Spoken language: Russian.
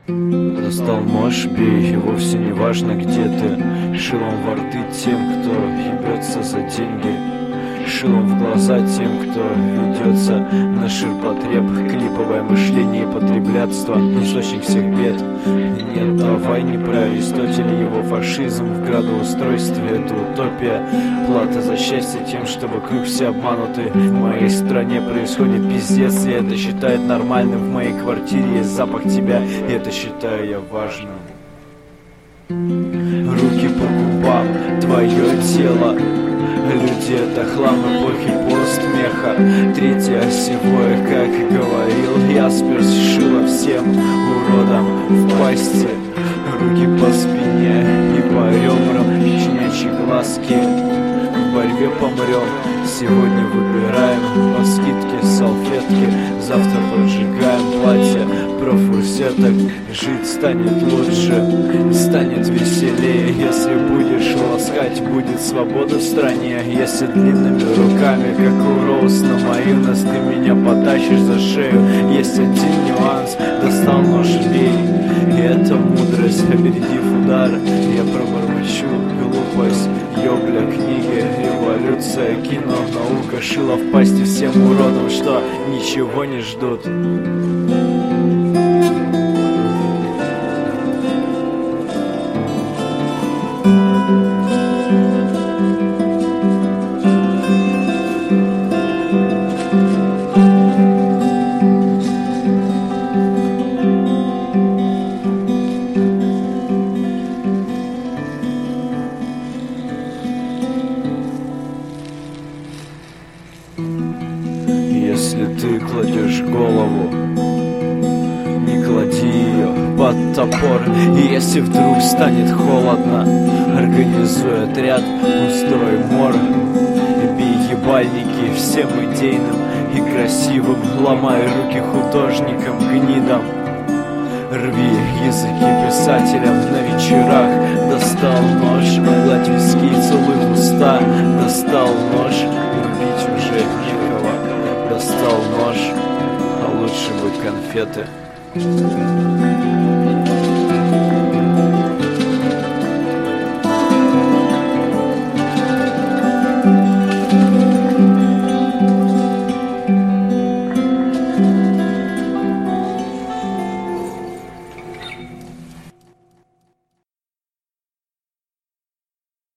Достал нож, бей, и вовсе не важно, где ты. Шилом во рты тем, кто ебется за деньги. Шилом в глаза тем, кто ведется на ширпотреб. Клиповое мышление и потреблятство — источник всех бед. Нет, давай не про Аристотеля, его фашизм в градоустройстве — это утопия. Плата за счастье тем, что вокруг все обмануты. В моей стране происходит пиздец, и это считает нормальным. В моей квартире есть запах тебя, и это считаю я важным. Руки по губам, твое тело. Люди — это хлам эпохи постмеха. Третье осевое, как и говорил Ясперс, шило всем уродам в пасти. Руки по спине и по ребрам, щенячьи глазки. В борьбе помрем, сегодня выбираем по скидке салфетки. Завтра поджигаем платье профурсеток. Жить станет лучше, станет веселее. Если будешь ласкать, будет свобода в стране. Если длинными руками, как у Роуз на майонез, ты меня потащишь за шею. Есть один нюанс, достал нож, бей. И это мудрость, опередив удар. Я пробормочу глупость, ёбля, книги, революция, кино, наука. Шило в пасти всем уродам, что ничего не ждут. Если ты кладешь голову, не клади ее под топор. И если вдруг станет холодно, организуй отряд, устрой мор. И бей ебальники всем идейным и красивым. Ломай руки художникам, гнидам. Рви языки писателям на вечерах. Достал нож, гладь виски, целуй в уста. Достал нож, любить уже некого. Достал нож, а лучше бы конфеты.